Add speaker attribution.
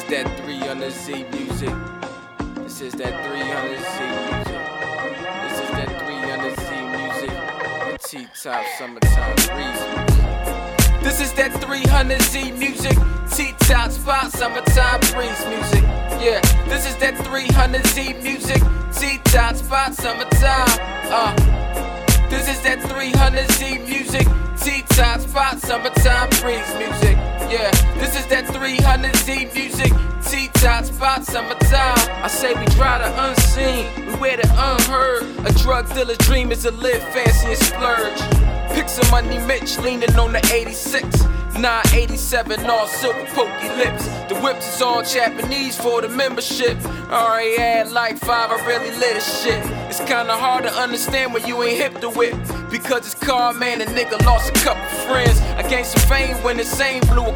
Speaker 1: that 300Z music. This is that 300Z music. This is that 300Z music. The T-Top Summertime Breeze music. This is that 300Z music. T-Top Spot Summertime Breeze music. Yeah, this is that 300Z music. T-Top Spot Summertime. This is that 300Z music. T-Top Spot Summertime Breeze music. Yeah, this is that 300Z music. T-Top Spot Summertime. I say we try the unseen, we wear the unheard. A drug dealer's dream is to live fancy and splurge. Pick some money Mitch leaning on the 86. 987, all silver pokey lips. The whips is all Japanese for the membership. Already had like 5, I really lit this shit. It's kinda hard to understand when you ain't hip to it. Because it's car man, a nigga lost a couple friends. I gained some fame when the same blew a